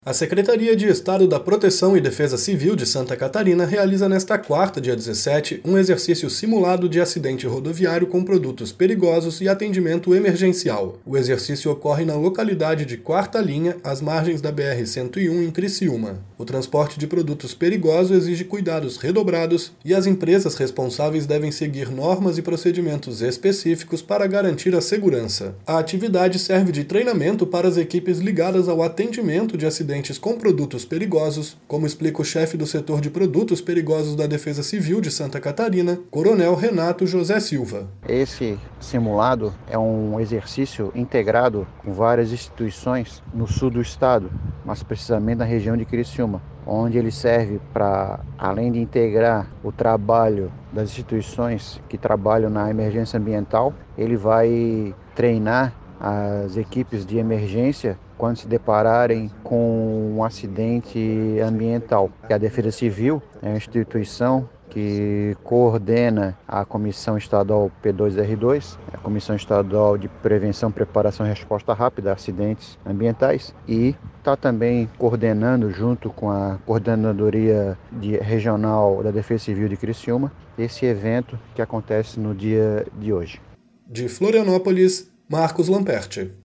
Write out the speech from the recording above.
A Secretaria de Estado da Proteção e Defesa Civil de Santa Catarina realiza nesta quarta, dia 17, um exercício simulado de acidente rodoviário com produtos perigosos e atendimento emergencial. O exercício ocorre na localidade de Quarta Linha, às margens da BR-101 em Criciúma. O transporte de produtos perigosos exige cuidados redobrados e as empresas responsáveis devem seguir normas e procedimentos específicos para garantir a segurança. A atividade serve de treinamento para as equipes ligadas ao atendimento de acidentes com produtos perigosos, como explica o chefe do setor de produtos perigosos da Defesa Civil de Santa Catarina, Coronel Renato José Silva. Esse simulado é um exercício integrado com várias instituições no sul do estado, mais precisamente na região de Criciúma, onde ele serve para, além de integrar o trabalho das instituições que trabalham na emergência ambiental, ele vai treinar as equipes de emergência quando se depararem com um acidente ambiental. A Defesa Civil é uma instituição que coordena a Comissão Estadual P2R2, a Comissão Estadual de Prevenção, Preparação e Resposta Rápida a Acidentes Ambientais, e está também coordenando, junto com a Coordenadoria Regional da Defesa Civil de Criciúma, esse evento que acontece no dia de hoje. De Florianópolis, Marcos Lamperti.